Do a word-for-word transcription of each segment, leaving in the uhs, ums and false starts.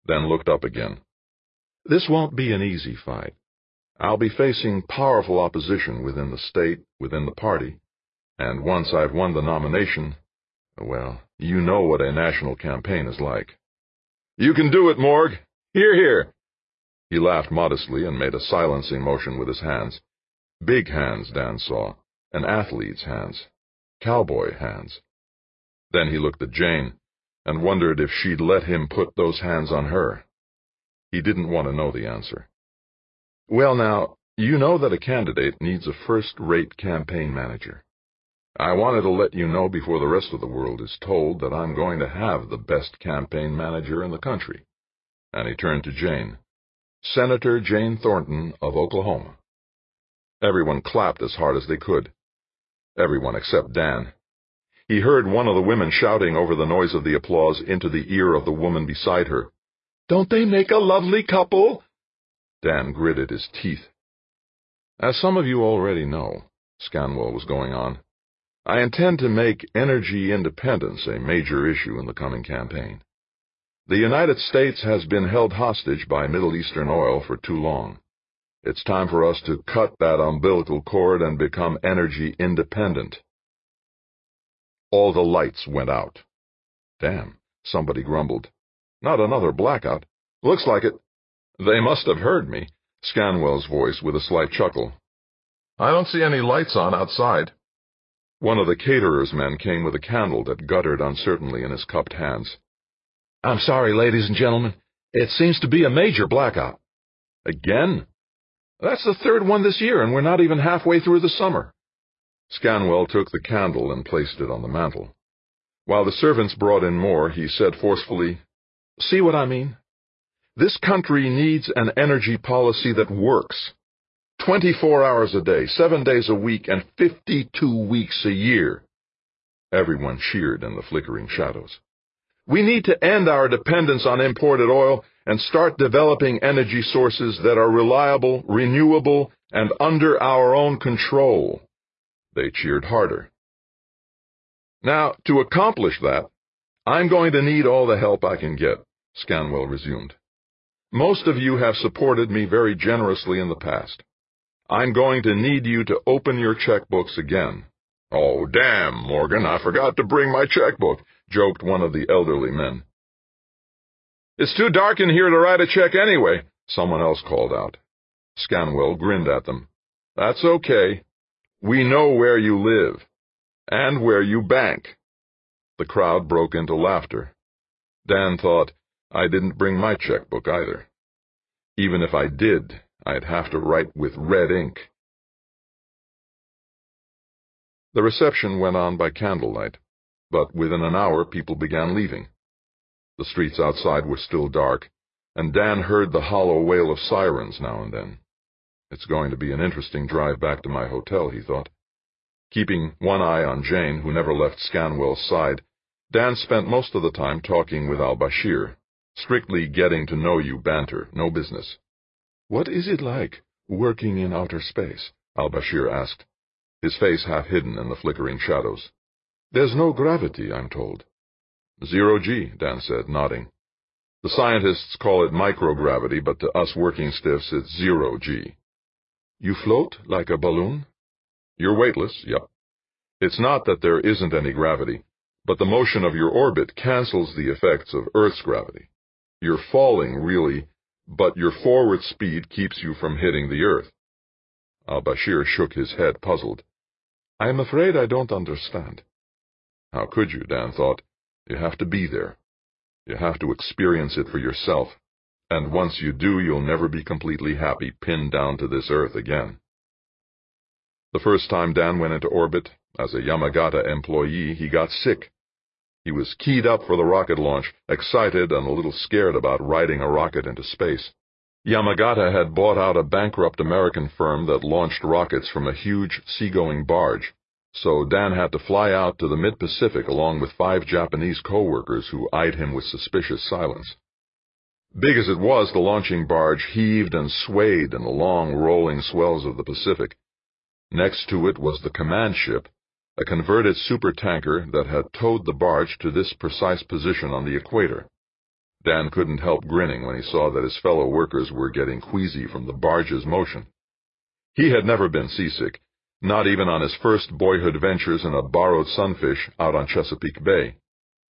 then looked up again. This won't be an easy fight. I'll be facing powerful opposition within the state, within the party, and once I've won the nomination, well, you know what a national campaign is like. You can do it, Morg. Hear, hear. He laughed modestly and made a silencing motion with his hands. Big hands, Dan saw, an athlete's hands, cowboy hands. Then he looked at Jane and wondered if she'd let him put those hands on her. He didn't want to know the answer. Well, now, you know that a candidate needs a first-rate campaign manager. I wanted to let you know before the rest of the world is told that I'm going to have the best campaign manager in the country. And he turned to Jane. Senator Jane Thornton of Oklahoma. Everyone clapped as hard as they could. Everyone except Dan. He heard one of the women shouting over the noise of the applause into the ear of the woman beside her. "Don't they make a lovely couple?" Dan gritted his teeth. As some of you already know, Scanwell was going on, I intend to make energy independence a major issue in the coming campaign. The United States has been held hostage by Middle Eastern oil for too long. It's time for us to cut that umbilical cord and become energy independent. All the lights went out. Damn, somebody grumbled. Not another blackout. Looks like it. They must have heard me, Scanwell's voice with a slight chuckle. I don't see any lights on outside. One of the caterer's men came with a candle that guttered uncertainly in his cupped hands. I'm sorry, ladies and gentlemen. It seems to be a major blackout. Again? That's the third one this year, and we're not even halfway through the summer. Scanwell took the candle and placed it on the mantel. While the servants brought in more, he said forcefully, See what I mean? This country needs an energy policy that works. Twenty-four hours a day, seven days a week, and fifty-two weeks a year. Everyone cheered in the flickering shadows. We need to end our dependence on imported oil and start developing energy sources that are reliable, renewable, and under our own control. They cheered harder. Now, to accomplish that, I'm going to need all the help I can get, Scanwell resumed. Most of you have supported me very generously in the past. I'm going to need you to open your checkbooks again. Oh, damn, Morgan, I forgot to bring my checkbook, joked one of the elderly men. It's too dark in here to write a check anyway, someone else called out. Scanwell grinned at them. That's okay. We know where you live. And where you bank. The crowd broke into laughter. Dan thought, I didn't bring my checkbook either. Even if I did, I'd have to write with red ink. The reception went on by candlelight, but within an hour people began leaving. The streets outside were still dark, and Dan heard the hollow wail of sirens now and then. It's going to be an interesting drive back to my hotel, he thought. Keeping one eye on Jane, who never left Scanwell's side, Dan spent most of the time talking with al-Bashir, strictly getting-to-know-you banter, no business. What is it like, working in outer space? Al-Bashir asked, his face half hidden in the flickering shadows. There's no gravity, I'm told. Zero G, Dan said, nodding. The scientists call it microgravity, but to us working stiffs it's zero G. You float like a balloon? You're weightless, yep. It's not that there isn't any gravity, but the motion of your orbit cancels the effects of Earth's gravity. You're falling, really, but your forward speed keeps you from hitting the Earth. Al-Bashir shook his head, puzzled. I'm afraid I don't understand. How could you, Dan thought. You have to be there. You have to experience it for yourself. And once you do, you'll never be completely happy pinned down to this Earth again. The first time Dan went into orbit, as a Yamagata employee, he got sick. He was keyed up for the rocket launch, excited and a little scared about riding a rocket into space. Yamagata had bought out a bankrupt American firm that launched rockets from a huge seagoing barge, so Dan had to fly out to the mid-Pacific along with five Japanese co-workers who eyed him with suspicious silence. Big as it was, the launching barge heaved and swayed in the long, rolling swells of the Pacific. Next to it was the command ship, a converted supertanker that had towed the barge to this precise position on the equator. Dan couldn't help grinning when he saw that his fellow workers were getting queasy from the barge's motion. He had never been seasick, not even on his first boyhood ventures in a borrowed sunfish out on Chesapeake Bay.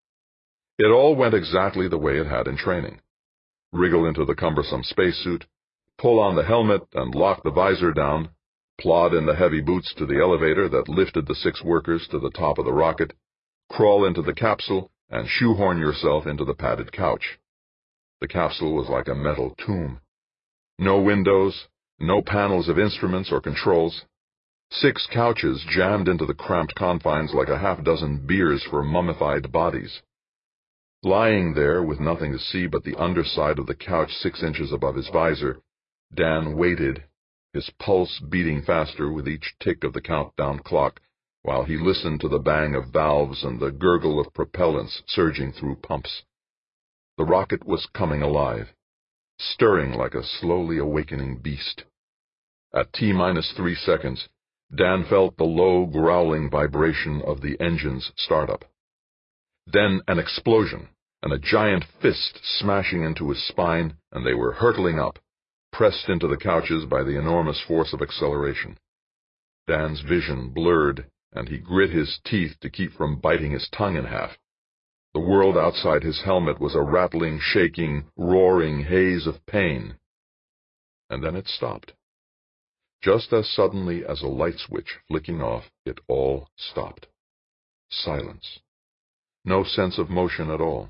It all went exactly the way it had in training. Wriggle into the cumbersome spacesuit, pull on the helmet and lock the visor down, plod in the heavy boots to the elevator that lifted the six workers to the top of the rocket, crawl into the capsule, and shoehorn yourself into the padded couch. The capsule was like a metal tomb. No windows, no panels of instruments or controls. Six couches jammed into the cramped confines like a half-dozen biers for mummified bodies. Lying there with nothing to see but the underside of the couch six inches above his visor, Dan waited, his pulse beating faster with each tick of the countdown clock, while he listened to the bang of valves and the gurgle of propellants surging through pumps. The rocket was coming alive, stirring like a slowly awakening beast. At T-minus three seconds, Dan felt the low, growling vibration of the engine's startup. Then an explosion, and a giant fist smashing into his spine, and they were hurtling up, pressed into the couches by the enormous force of acceleration. Dan's vision blurred, and he grit his teeth to keep from biting his tongue in half. The world outside his helmet was a rattling, shaking, roaring haze of pain. And then it stopped. Just as suddenly as a light switch flicking off, it all stopped. Silence. No sense of motion at all.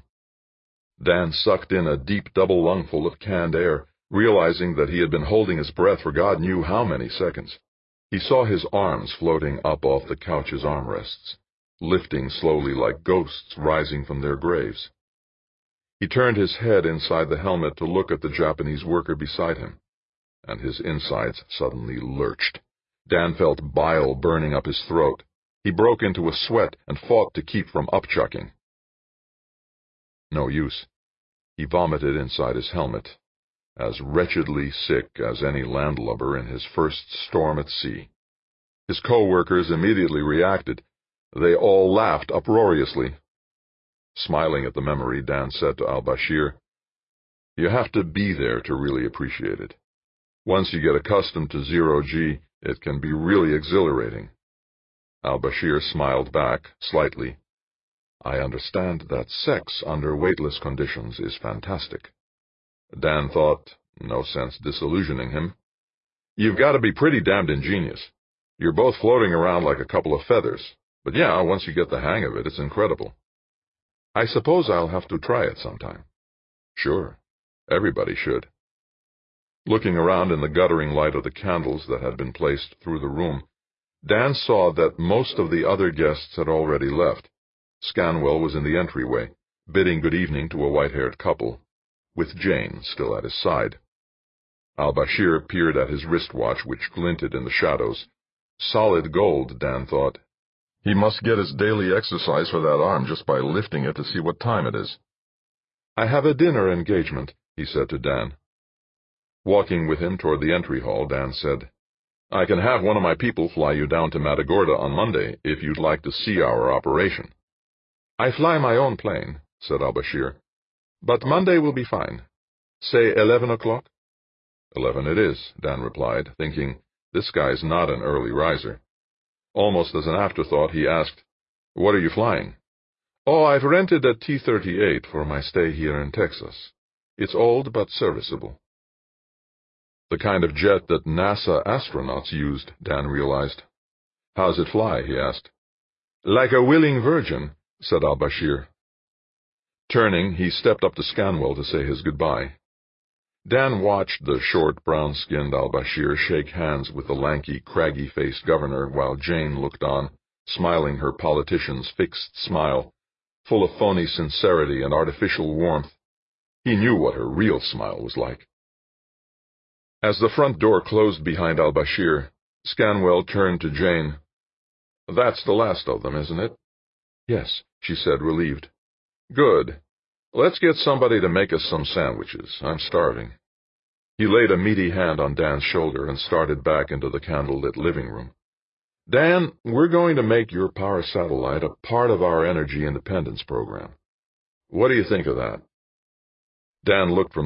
Dan sucked in a deep double lungful of canned air, realizing that he had been holding his breath for God knew how many seconds. He saw his arms floating up off the couch's armrests, lifting slowly like ghosts rising from their graves. He turned his head inside the helmet to look at the Japanese worker beside him, and his insides suddenly lurched. Dan felt bile burning up his throat. He broke into a sweat and fought to keep from upchucking. No use. He vomited inside his helmet, as wretchedly sick as any landlubber in his first storm at sea. His co-workers immediately reacted. They all laughed uproariously. Smiling at the memory, Dan said to al-Bashir, "You have to be there to really appreciate it. Once you get accustomed to zero-G, it can be really exhilarating." Al-Bashir smiled back, slightly. "I understand that sex under weightless conditions is fantastic." Dan thought, no sense disillusioning him. "You've got to be pretty damned ingenious. You're both floating around like a couple of feathers. But yeah, once you get the hang of it, it's incredible." "I suppose I'll have to try it sometime." "Sure. Everybody should." Looking around in the guttering light of the candles that had been placed through the room, Dan saw that most of the other guests had already left. Scanwell was in the entryway, bidding good evening to a white-haired couple, with Jane still at his side. Al-Bashir peered at his wristwatch, which glinted in the shadows. Solid gold, Dan thought. He must get his daily exercise for that arm just by lifting it to see what time it is. "I have a dinner engagement," he said to Dan. Walking with him toward the entry hall, Dan said, "I can have one of my people fly you down to Matagorda on Monday if you'd like to see our operation." "I fly my own plane," said al-Bashir. "But Monday will be fine. Say eleven o'clock?" Eleven it is, Dan replied, thinking, this guy's not an early riser. Almost as an afterthought, he asked, "What are you flying?" "Oh, I've rented a T thirty-eight for my stay here in Texas. It's old but serviceable." The kind of jet that NASA astronauts used, Dan realized. "How's it fly?" he asked. "Like a willing virgin," said al-Bashir. Turning, he stepped up to Scanwell to say his goodbye. Dan watched the short, brown-skinned al-Bashir shake hands with the lanky, craggy-faced governor while Jane looked on, smiling her politician's fixed smile, full of phony sincerity and artificial warmth. He knew what her real smile was like. As the front door closed behind al-Bashir, Scanwell turned to Jane. "That's the last of them, isn't it?" "Yes," she said, relieved. "Good. Let's get somebody to make us some sandwiches. I'm starving." He laid a meaty hand on Dan's shoulder and started back into the candle-lit living room. "Dan, we're going to make your power satellite a part of our energy independence program. What do you think of that?" Dan looked from